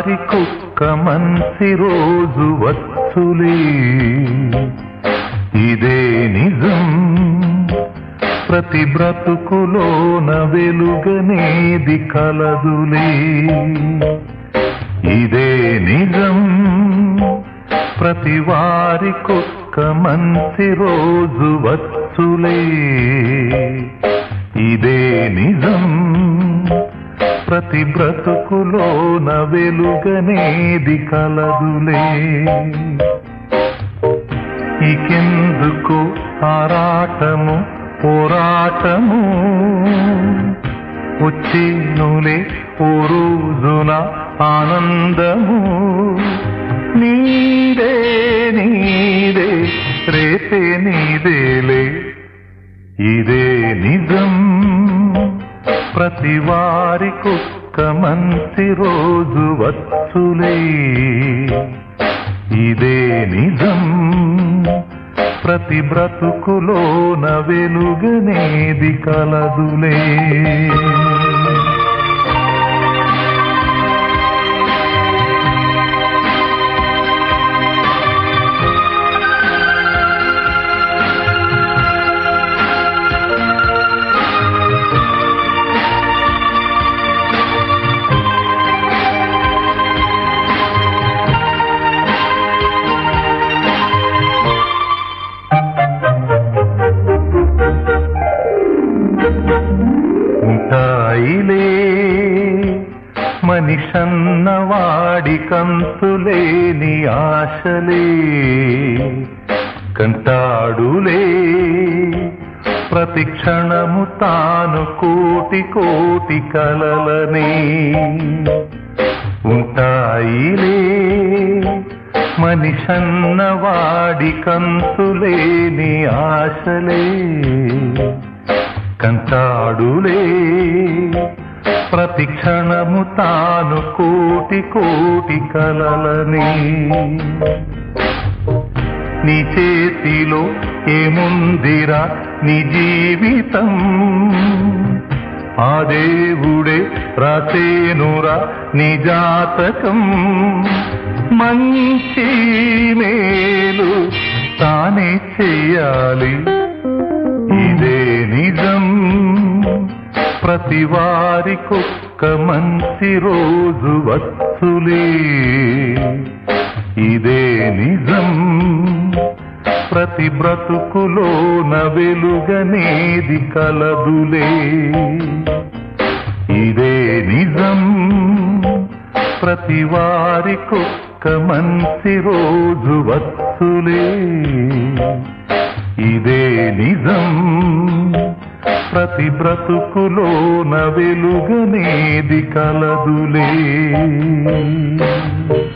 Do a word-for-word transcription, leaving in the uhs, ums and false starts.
వారికొక్క మంచి రోజు వచ్చులే, ఇదే నిజం. ప్రతి బ్రతుకులోన వెలుగనేది కలదులే, ఇదే నిజం. ప్రతి వారికొక్క మంచి రోజు వచ్చులే, ఇదే నిజం. ప్రతి బ్రతుకులోన వెలుగనేది కలదులే. ఇకెందుకు ఆరాటము పోరాటము, వచ్చేనులే ఓ రోజున ఆనందము. నీదే నీదే రేపే నీదేలే, ఇదే నిజం. ప్రతి వారికొక్క మంచి రోజు వచ్చులే, ఇదే నిజం. ప్రతి బ్రతుకులోన వెలుగనేది కలదులే. ఉంటాయిలే మనిషన్న వాడి కంతులేని ఆశలే, కంటాడులే ప్రతి క్షణము తాను కోటి కోటి కలలనే. ఉంటాయిలే మనిషన్న వాడి కంతులేని ఆశలే, కంటాడులే ప్రతి క్షణము తాను కోటి కోటి కలలనే. నీ చేతిలో ఏముందిరా నీ జీవితం, ఆ దేవుడే రాసేనురా నీ జాతకం. మంచి మేలు తానే చెయ్యాలి, ఇదే నిజం. ప్రతి వారికొక్క మంచి రోజు వచ్చులే, ఇదే నిజం. ప్రతి బ్రతుకులోన వెలుగనేది కలదులే, ఇదే నిజం. ప్రతి వారికొక్క మంచి రోజు వచ్చులే, ఇదే నిజం. ప్రతి బ్రతుకులోన వెలుగనేది కలదులే.